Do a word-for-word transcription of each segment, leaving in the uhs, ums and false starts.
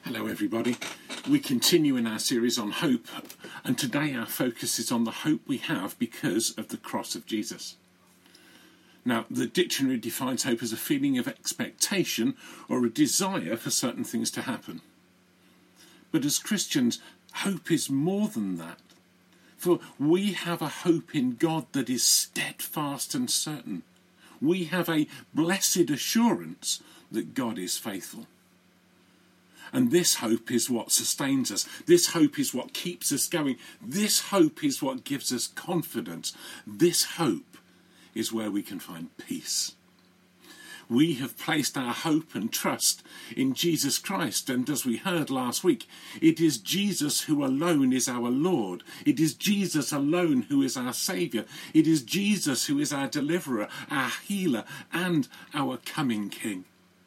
Hello everybody. We continue in our series on hope, and today our focus is on the hope we have because of the cross of Jesus. Now, the dictionary defines hope as a feeling of expectation or a desire for certain things to happen. But as Christians, hope is more than that. For we have a hope in God that is steadfast and certain. We have a blessed assurance that God is faithful. And this hope is what sustains us. This hope is what keeps us going. This hope is what gives us confidence. This hope is where we can find peace. We have placed our hope and trust in Jesus Christ, and as we heard last week, it is Jesus who alone is our Lord. It is Jesus alone who is our Saviour. It is Jesus who is our deliverer, our healer, and our coming King.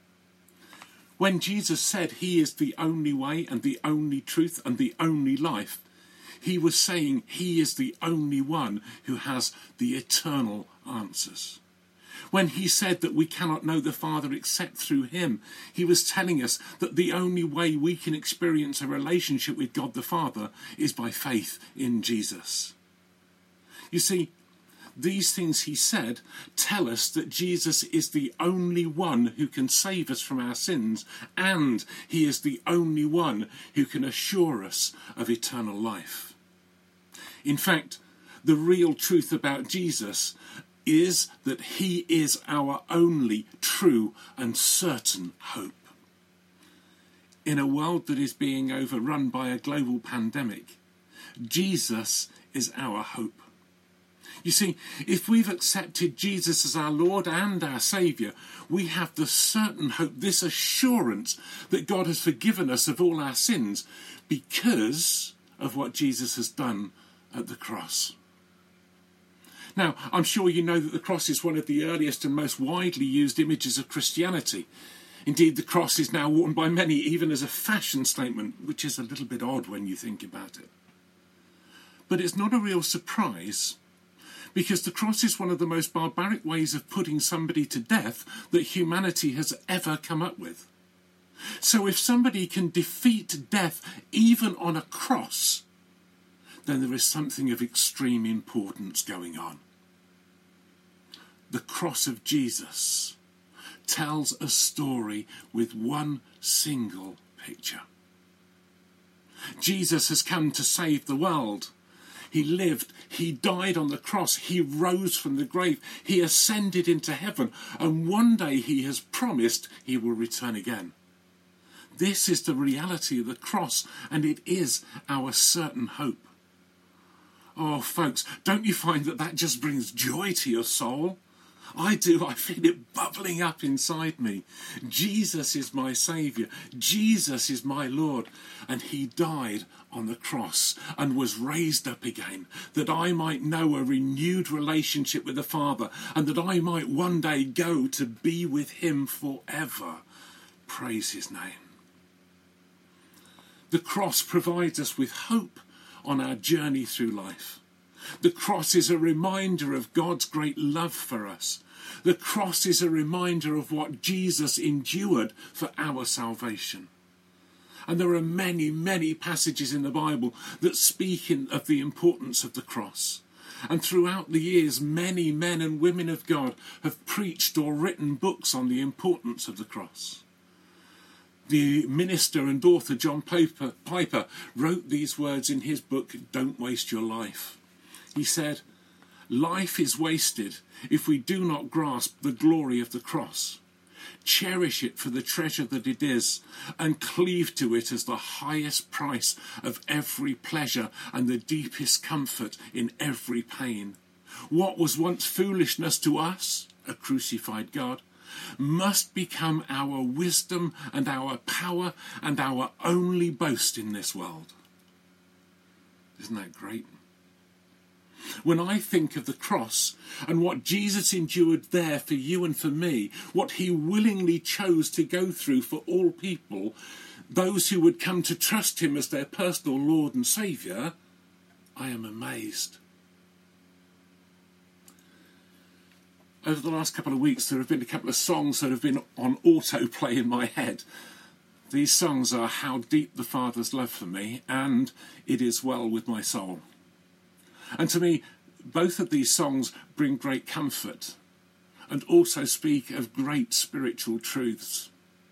When Jesus said he is the only way and the only truth and the only life, he was saying he is the only one who has the eternal answers. When he said that we cannot know the Father except through him, he was telling us that the only way we can experience a relationship with God the Father is by faith in Jesus. You see, these things he said tell us that Jesus is the only one who can save us from our sins, and he is the only one who can assure us of eternal life. In fact, the real truth about Jesus is that he is our only true and certain hope. In a world that is being overrun by a global pandemic, Jesus is our hope. You see, if we've accepted Jesus as our Lord and our Saviour, we have the certain hope, this assurance that God has forgiven us of all our sins because of what Jesus has done at the cross. Now, I'm sure you know that the cross is one of the earliest and most widely used images of Christianity. Indeed, the cross is now worn by many even as a fashion statement, which is a little bit odd when you think about it. But it's not a real surprise, because the cross is one of the most barbaric ways of putting somebody to death that humanity has ever come up with. So if somebody can defeat death even on a cross, then there is something of extreme importance going on. The cross of Jesus tells a story with one single picture. Jesus has come to save the world. He lived, he died on the cross, he rose from the grave, he ascended into heaven, and one day he has promised he will return again. This is the reality of the cross, and it is our certain hope. Oh, folks, don't you find that that just brings joy to your soul? I do. I feel it bubbling up inside me. Jesus is my Saviour. Jesus is my Lord. And he died on the cross and was raised up again, that I might know a renewed relationship with the Father, and that I might one day go to be with him forever. Praise his name. The cross provides us with hope on our journey through life. The cross is a reminder of God's great love for us. The cross is a reminder of what Jesus endured for our salvation. And there are many, many passages in the Bible that speak in, of the importance of the cross. And throughout the years, many men and women of God have preached or written books on the importance of the cross. The minister and author John Piper, Piper wrote these words in his book, Don't Waste Your Life. He said, "Life is wasted if we do not grasp the glory of the cross. Cherish it for the treasure that it is, and cleave to it as the highest price of every pleasure and the deepest comfort in every pain. What was once foolishness to us, a crucified God, must become our wisdom and our power and our only boast in this world." Isn't that great? When I think of the cross and what Jesus endured there for you and for me, what he willingly chose to go through for all people, those who would come to trust him as their personal Lord and Saviour, I am amazed. Over the last couple of weeks, there have been a couple of songs that have been on autoplay in my head. These songs are how deep the Father's love for me, and it is well with my soul. And to me, both of these songs bring great comfort and also speak of great spiritual truths.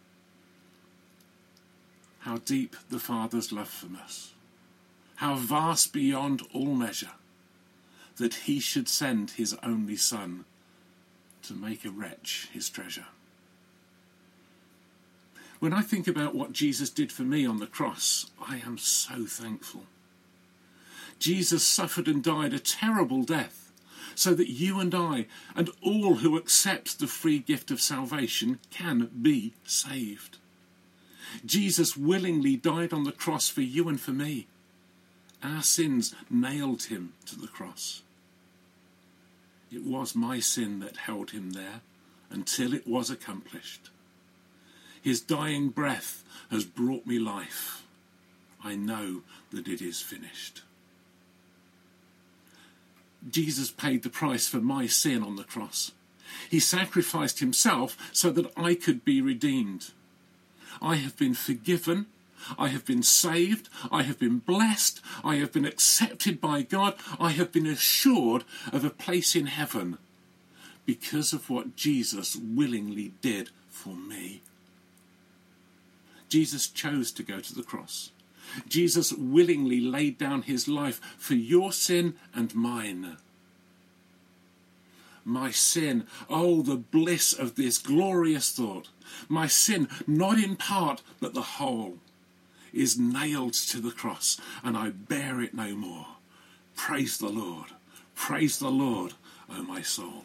How deep the Father's love for us, how vast beyond all measure, that he should send his only Son to make a wretch his treasure. When I think about what Jesus did for me on the cross, I am so thankful. Jesus suffered and died a terrible death so that you and I and all who accept the free gift of salvation can be saved. Jesus willingly died on the cross for you and for me. Our sins nailed him to the cross. It was my sin that held him there until it was accomplished. His dying breath has brought me life. I know that it is finished. Jesus paid the price for my sin on the cross. He sacrificed himself so that I could be redeemed. I have been forgiven. I have been saved. I have been blessed. I have been accepted by God. I have been assured of a place in heaven because of what Jesus willingly did for me. Jesus chose to go to the cross. Jesus willingly laid down his life for your sin and mine. My sin, oh, the bliss of this glorious thought. My sin, not in part, but the whole, is nailed to the cross, and I bear it no more. Praise the Lord. Praise the Lord, O my soul.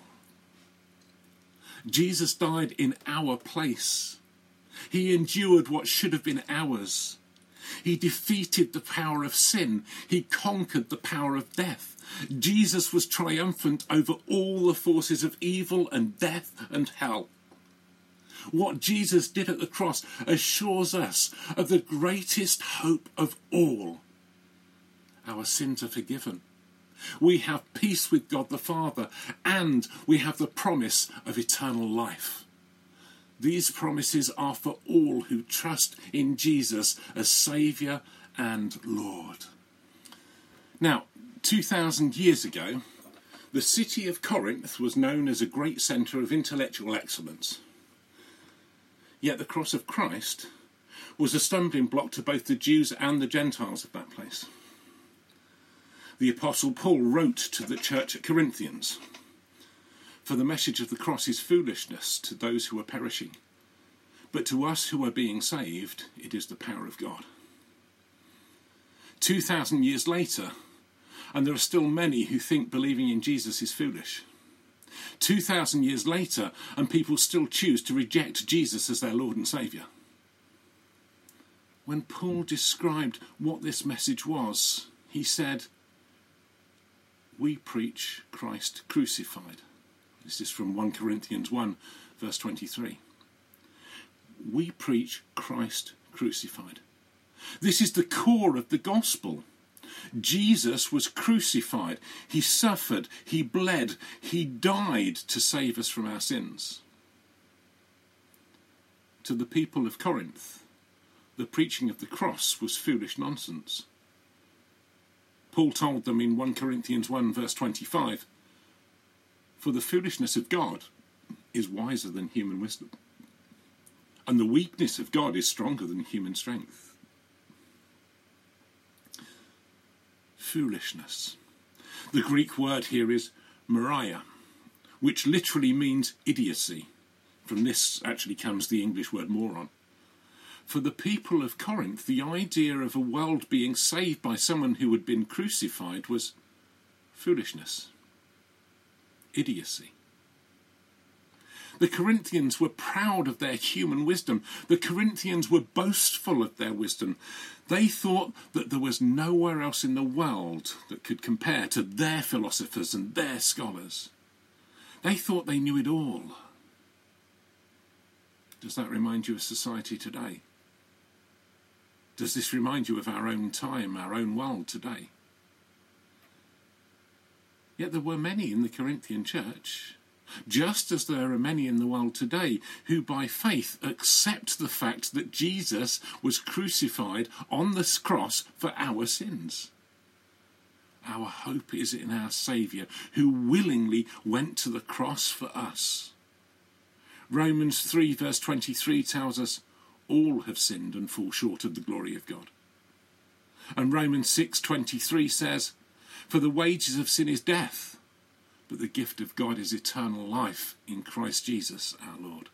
Jesus died in our place. He endured what should have been ours. He defeated the power of sin. He conquered the power of death. Jesus was triumphant over all the forces of evil and death and hell. What Jesus did at the cross assures us of the greatest hope of all. Our sins are forgiven. We have peace with God the Father, and we have the promise of eternal life. These promises are for all who trust in Jesus as Saviour and Lord. Now, two thousand years ago, the city of Corinth was known as a great centre of intellectual excellence. Yet the cross of Christ was a stumbling block to both the Jews and the Gentiles of that place. The Apostle Paul wrote to the church at Corinthians, "For the message of the cross is foolishness to those who are perishing, but to us who are being saved, it is the power of God." Two thousand years later, and there are still many who think believing in Jesus is foolish. Two thousand years later, and people still choose to reject Jesus as their Lord and Saviour. When Paul described what this message was, he said, "We preach Christ crucified." This is from First Corinthians one, verse twenty-three. We preach Christ crucified. This is the core of the gospel. Jesus was crucified. He suffered. He bled. He died to save us from our sins. To the people of Corinth, the preaching of the cross was foolish nonsense. Paul told them in First Corinthians one, verse twenty-five, "For the foolishness of God is wiser than human wisdom, and the weakness of God is stronger than human strength." Foolishness. The Greek word here is moria, which literally means idiocy. From this actually comes the English word moron. For the people of Corinth, the idea of a world being saved by someone who had been crucified was foolishness, idiocy. The Corinthians were proud of their human wisdom. The Corinthians were boastful of their wisdom. They thought that there was nowhere else in the world that could compare to their philosophers and their scholars. They thought they knew it all. Does that remind you of society today? Does this remind you of our own time, our own world today? Yet there were many in the Corinthian church just as there are many in the world today who by faith accept the fact that Jesus was crucified on the cross for our sins. Our hope is in our Saviour, who willingly went to the cross for us. Romans three verse twenty-three tells us, all have sinned and fall short of the glory of God. And Romans six twenty-three says, for the wages of sin is death, but the gift of God is eternal life in Christ Jesus our Lord.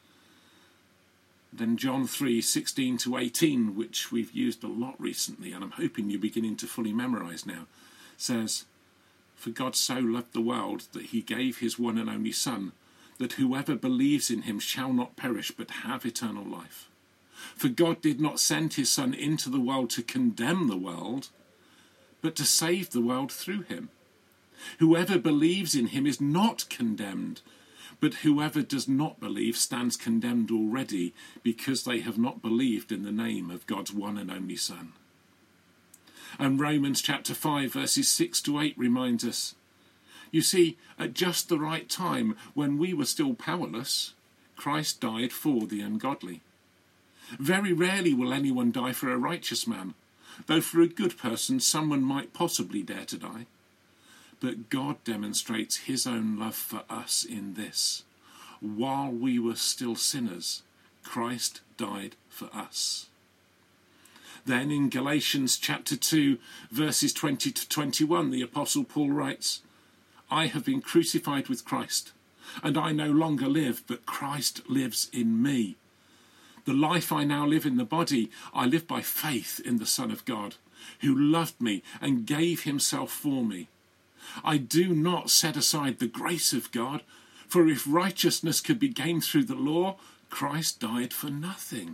Then John three sixteen to eighteen, which we've used a lot recently, and I'm hoping you're beginning to fully memorise now, says, for God so loved the world that he gave his one and only Son, that whoever believes in him shall not perish but have eternal life. For God did not send his Son into the world to condemn the world, but to save the world through him. Whoever believes in him is not condemned, but whoever does not believe stands condemned already, because they have not believed in the name of God's one and only Son. And Romans chapter five verses six to eight reminds us, you see, at just the right time, when we were still powerless, Christ died for the ungodly. Very rarely will anyone die for a righteous man, though for a good person someone might possibly dare to die. But God demonstrates his own love for us in this: while we were still sinners, Christ died for us. Then in Galatians chapter two, verses twenty to twenty-one, the Apostle Paul writes, I have been crucified with Christ, and I no longer live, but Christ lives in me. The life I now live in the body, I live by faith in the Son of God, who loved me and gave himself for me. I do not set aside the grace of God, for if righteousness could be gained through the law, Christ died for nothing.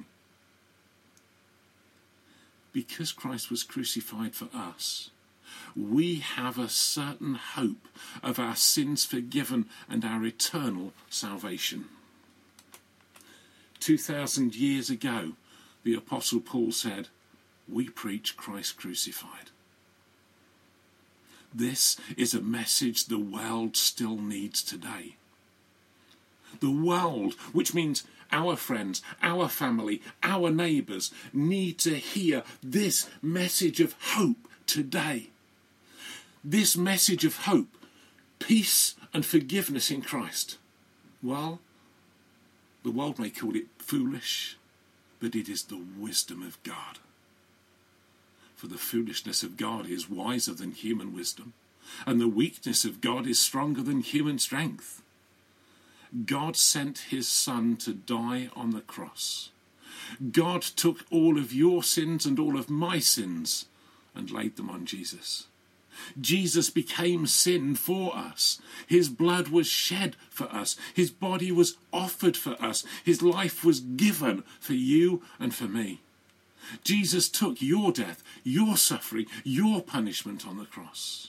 Because Christ was crucified for us, we have a certain hope of our sins forgiven and our eternal salvation. Two thousand years ago, the Apostle Paul said, we preach Christ crucified. This is a message the world still needs today. The world, which means our friends, our family, our neighbours, need to hear this message of hope today. This message of hope, peace and forgiveness in Christ. Well, the world may call it foolish, but it is the wisdom of God. For the foolishness of God is wiser than human wisdom, and the weakness of God is stronger than human strength. God sent his Son to die on the cross. God took all of your sins and all of my sins and laid them on Jesus. Jesus became sin for us. His blood was shed for us. His body was offered for us. His life was given for you and for me. Jesus took your death, your suffering, your punishment on the cross.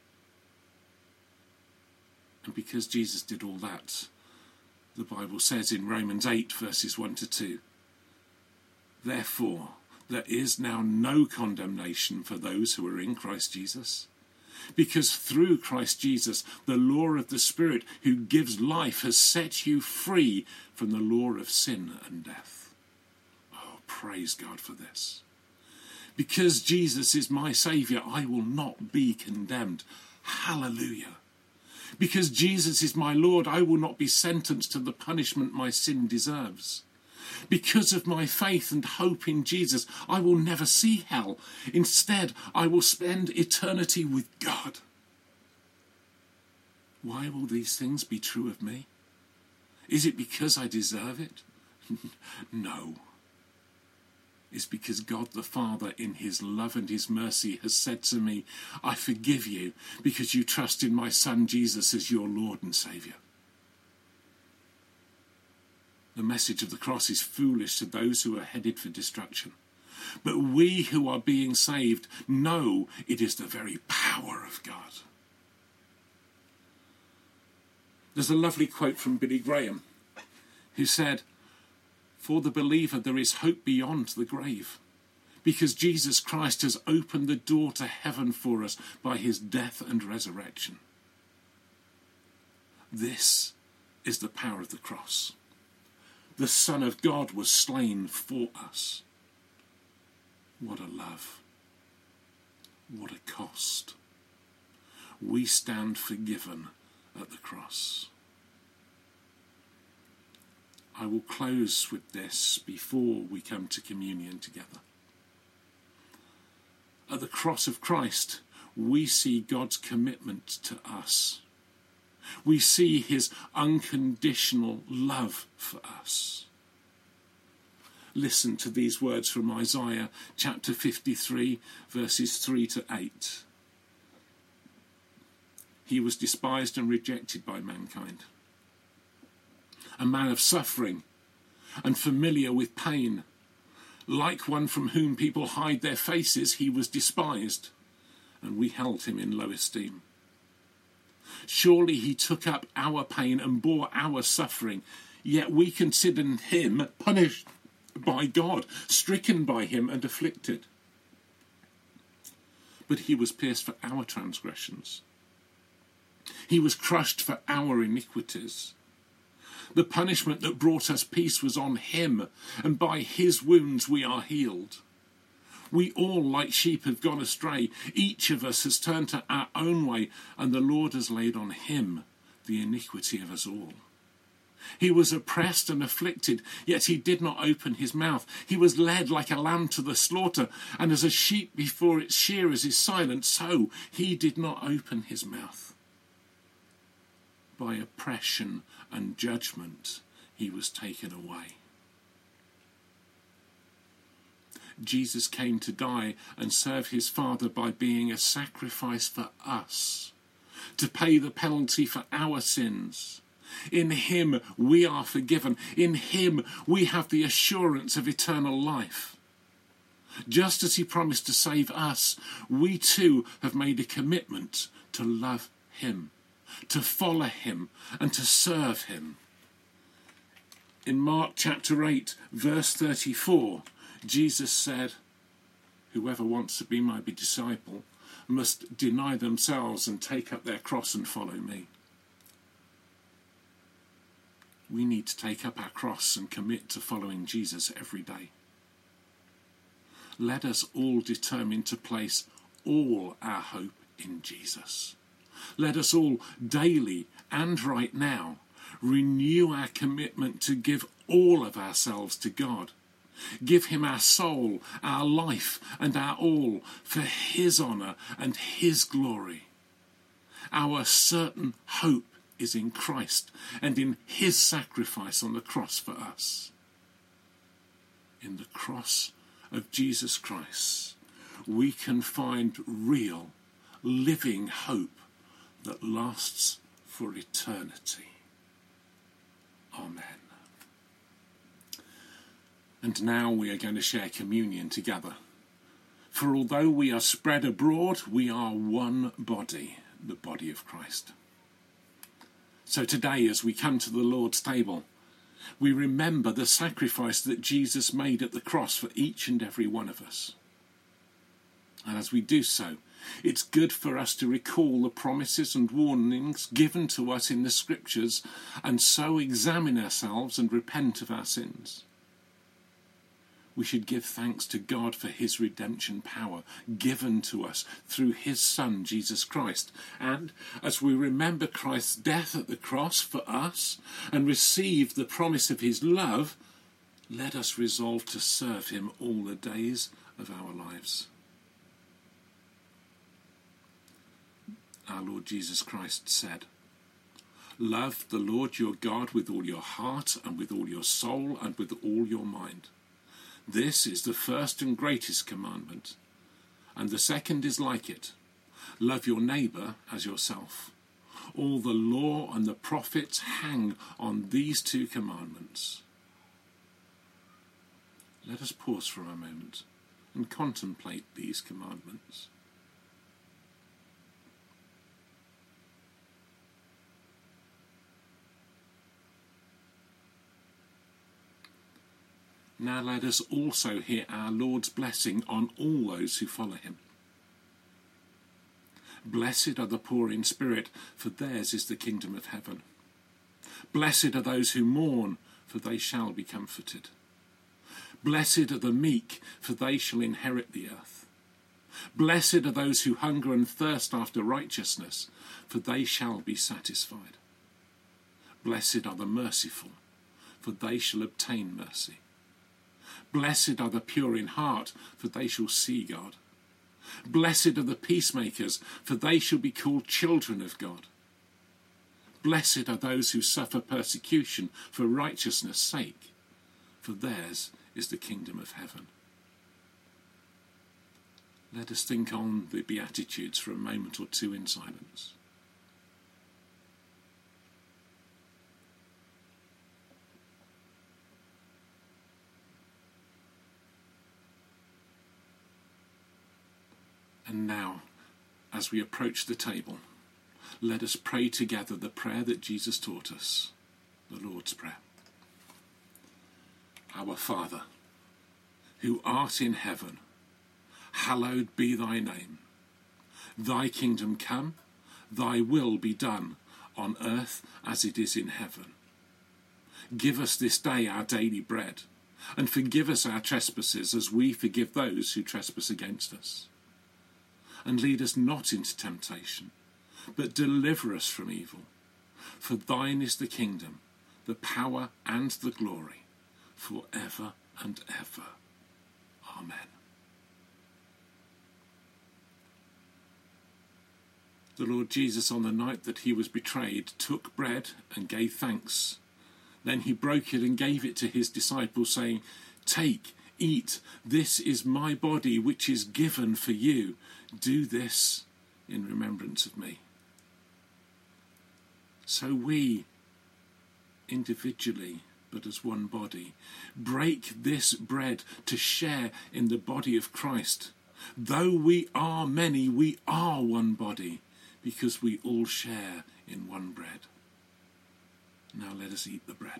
And because Jesus did all that, the Bible says in Romans eight verses one to two, therefore there is now no condemnation for those who are in Christ Jesus, because through Christ Jesus the law of the Spirit who gives life has set you free from the law of sin and death. Oh, praise God for this. Because Jesus is my Saviour, I will not be condemned. Hallelujah. Because Jesus is my Lord, I will not be sentenced to the punishment my sin deserves. Because of my faith and hope in Jesus, I will never see hell. Instead, I will spend eternity with God. Why will these things be true of me? Is it because I deserve it? No. It's because God the Father, in his love and his mercy, has said to me, I forgive you because you trust in my Son Jesus as your Lord and Saviour. The message of the cross is foolish to those who are headed for destruction. But we who are being saved know it is the very power of God. There's a lovely quote from Billy Graham, who said, for the believer there is hope beyond the grave, because Jesus Christ has opened the door to heaven for us by his death and resurrection. This is the power of the cross. The Son of God was slain for us. What a love. What a cost. We stand forgiven at the cross. I will close with this before we come to communion together. At the cross of Christ, we see God's commitment to us. We see his unconditional love for us. Listen to these words from Isaiah chapter fifty-three, verses three to eight. He was despised and rejected by mankind, a man of suffering and familiar with pain. Like one from whom people hide their faces, he was despised, and we held him in low esteem. Surely he took up our pain and bore our suffering, yet we considered him punished by God, stricken by him and afflicted. But he was pierced for our transgressions. He was crushed for our iniquities. The punishment that brought us peace was on him, and by his wounds we are healed. We all, like sheep, have gone astray. Each of us has turned to our own way, and the Lord has laid on him the iniquity of us all. He was oppressed and afflicted, yet he did not open his mouth. He was led like a lamb to the slaughter, and as a sheep before its shearers is silent, so he did not open his mouth. By oppression and judgment he was taken away. Jesus came to die and serve his Father by being a sacrifice for us, to pay the penalty for our sins. In him we are forgiven. In him we have the assurance of eternal life. Just as he promised to save us, we too have made a commitment to love him, to follow him, and to serve him. In Mark chapter eight, verse thirty-four, Jesus said, "Whoever wants to be my disciple must deny themselves and take up their cross and follow me." We need to take up our cross and commit to following Jesus every day. Let us all determine to place all our hope in Jesus. Let us all daily and right now renew our commitment to give all of ourselves to God. Give him our soul, our life, and our all for his honour and his glory. Our certain hope is in Christ and in his sacrifice on the cross for us. In the cross of Jesus Christ, we can find real, living hope that lasts for eternity. Amen. And now we are going to share communion together. For although we are spread abroad, we are one body, the body of Christ. So today, as we come to the Lord's table, we remember the sacrifice that Jesus made at the cross for each and every one of us. And as we do so, it's good for us to recall the promises and warnings given to us in the Scriptures, and so examine ourselves and repent of our sins. We should give thanks to God for his redemption power given to us through his Son, Jesus Christ. And as we remember Christ's death at the cross for us and receive the promise of his love, let us resolve to serve him all the days of our lives. Our Lord Jesus Christ said, "Love the Lord your God with all your heart and with all your soul and with all your mind. This is the first and greatest commandment, and the second is like it. Love your neighbour as yourself. All the law and the prophets hang on these two commandments." Let us pause for a moment and contemplate these commandments. Now let us also hear our Lord's blessing on all those who follow him. Blessed are the poor in spirit, for theirs is the kingdom of heaven. Blessed are those who mourn, for they shall be comforted. Blessed are the meek, for they shall inherit the earth. Blessed are those who hunger and thirst after righteousness, for they shall be satisfied. Blessed are the merciful, for they shall obtain mercy. Blessed are the pure in heart, for they shall see God. Blessed are the peacemakers, for they shall be called children of God. Blessed are those who suffer persecution for righteousness' sake, for theirs is the kingdom of heaven. Let us think on the Beatitudes for a moment or two in silence. And now, as we approach the table, let us pray together the prayer that Jesus taught us, the Lord's Prayer. Our Father, who art in heaven, hallowed be thy name. Thy kingdom come, thy will be done, on earth as it is in heaven. Give us this day our daily bread, and forgive us our trespasses as we forgive those who trespass against us. And lead us not into temptation, but deliver us from evil. For thine is the kingdom, the power and the glory, for ever and ever. Amen. The Lord Jesus, on the night that he was betrayed, took bread and gave thanks. Then he broke it and gave it to his disciples, saying, "Take, eat, this is my body which is given for you. Do this in remembrance of me." So we, individually, but as one body, break this bread to share in the body of Christ. Though we are many, we are one body, because we all share in one bread. Now let us eat the bread.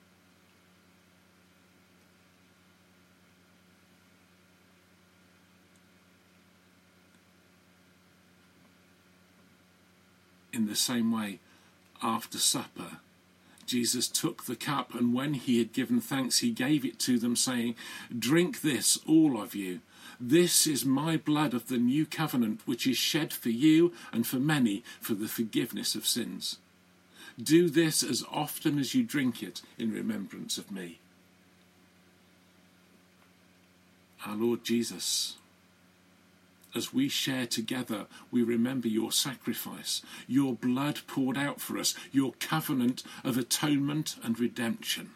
In the same way, after supper, Jesus took the cup, and when he had given thanks, he gave it to them, saying, "Drink this, all of you. This is my blood of the new covenant, which is shed for you and for many for the forgiveness of sins. Do this as often as you drink it in remembrance of me." Our Lord Jesus, as we share together, we remember your sacrifice, your blood poured out for us, your covenant of atonement and redemption.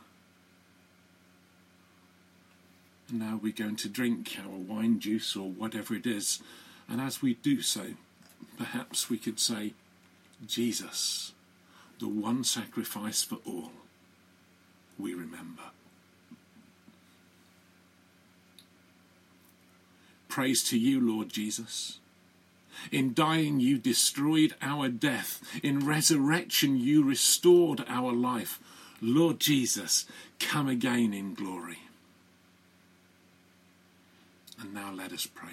And now we're going to drink our wine juice or whatever it is, and as we do so, perhaps we could say, "Jesus, the one sacrifice for all, we remember." Praise to you, Lord Jesus. In dying you destroyed our death. In resurrection you restored our life. Lord Jesus, come again in glory. And now let us pray.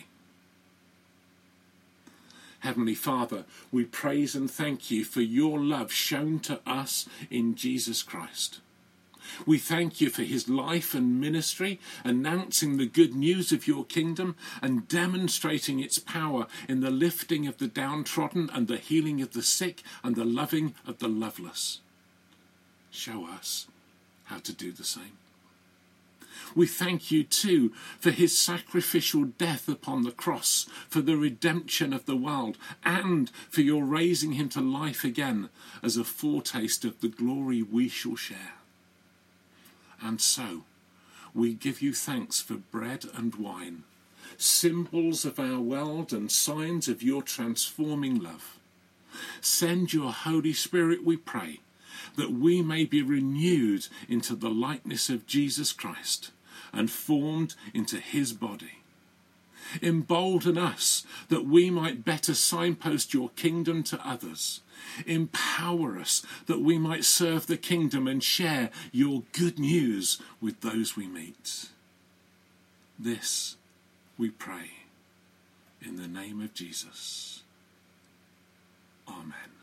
Heavenly Father, we praise and thank you for your love shown to us in Jesus Christ. We thank you for his life and ministry, announcing the good news of your kingdom and demonstrating its power in the lifting of the downtrodden and the healing of the sick and the loving of the loveless. Show us how to do the same. We thank you too for his sacrificial death upon the cross, for the redemption of the world, and for your raising him to life again as a foretaste of the glory we shall share. And so, we give you thanks for bread and wine, symbols of our world and signs of your transforming love. Send your Holy Spirit, we pray, that we may be renewed into the likeness of Jesus Christ and formed into his body. Embolden us that we might better signpost your kingdom to others. Empower us that we might serve the kingdom and share your good news with those we meet. This we pray in the name of Jesus. Amen.